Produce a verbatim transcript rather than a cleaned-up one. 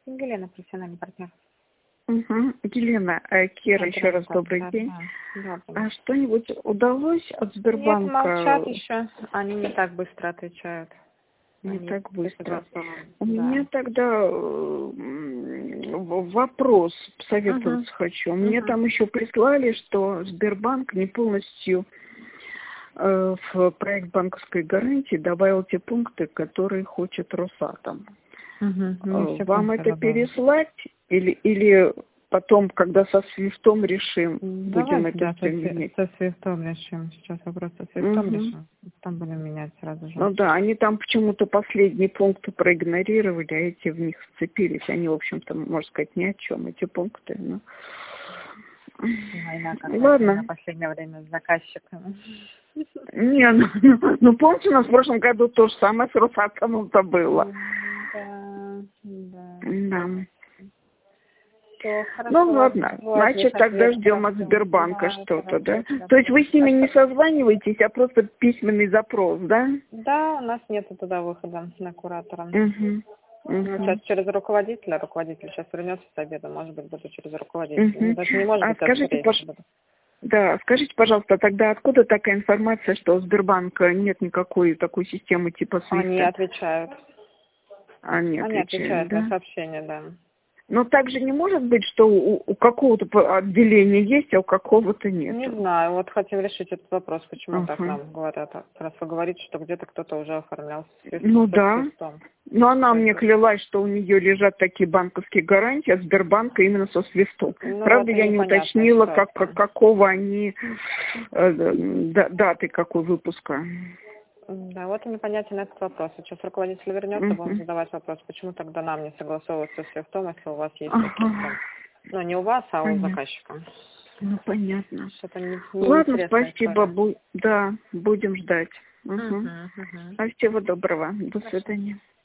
Елена, профессиональный партнер. Угу. Елена, э, Кира, Да, еще раз добрый да, день. да, да. А что-нибудь удалось от Нет, Сбербанка? молчат еще. Они не так быстро отвечают. Не Они так быстро. У да. меня тогда э, м, вопрос советоваться Угу. хочу. Мне Угу. там еще прислали, что Сбербанк не полностью э, в проект банковской гарантии добавил те пункты, которые хочет Росатом. Угу. Не Э, все Вам пункты это добавили. переслать или, или потом, когда со свифтом решим, будем Давайте, это да, со, все сви- менять? со свифтом решим. Сейчас вопрос со свифтом Угу. решим. Там будем менять сразу же. Ну да, они там почему-то последние пункты проигнорировали, а эти в них сцепились. Они, в общем-то, можно сказать, ни о чем, эти пункты. Ну. Война какая-то на Ладно. последнее время с заказчиками. Не, ну, ну, ну, помните, у нас в прошлом году то же самое с Росатомом-то было. Да, да. Да. Все, хорошо, Ну ладно, вот значит, здесь тогда ответ, ждем от хорошо. Сбербанка Да, что-то, да? хорошо, То есть вы с ними не хорошо. созваниваетесь, а просто письменный запрос, да? Да, у нас нету туда выхода на куратора. Угу. Ну, сейчас Угу. через руководителя, руководитель сейчас вернется с обеда, может быть, буду через руководителя. Ну, Угу. даже не может А быть, а скажите, скорее пож... всего буду. да, скажите, пожалуйста, тогда откуда такая информация, что у Сбербанка нет никакой такой системы типа Они свифта? отвечают. Они Они отвечают, отвечают на да? сообщения, да. Но также не может быть, что у, у какого-то по- отделения есть, а у какого-то нет. Не знаю, вот хотим решить этот вопрос, почему так Ага. нам говорят. Как раз вы говорите, что где-то кто-то уже оформлял свифт, Ну со да. свифтом. Но она мне Поэтому- клялась, что у нее лежат такие банковские гарантии от Сбербанка именно со свифтом. Ну, Правда, это я не непонятная уточнила, как, ситуация. какого они э, да- даты какой выпуска. Да, вот и непонятен этот вопрос. Сейчас руководитель вернется, будем Угу. задавать вопрос, почему тогда нам не согласовываться с свифтом, если у вас есть какие-то... Ага. Ну, не у вас, а у Понятно. заказчика. Ну, понятно. Что-то не, Ладно, неинтересная спасибо. история. Бу- да, будем ждать. Угу. Угу, угу. А всего доброго. До Хорошо. свидания.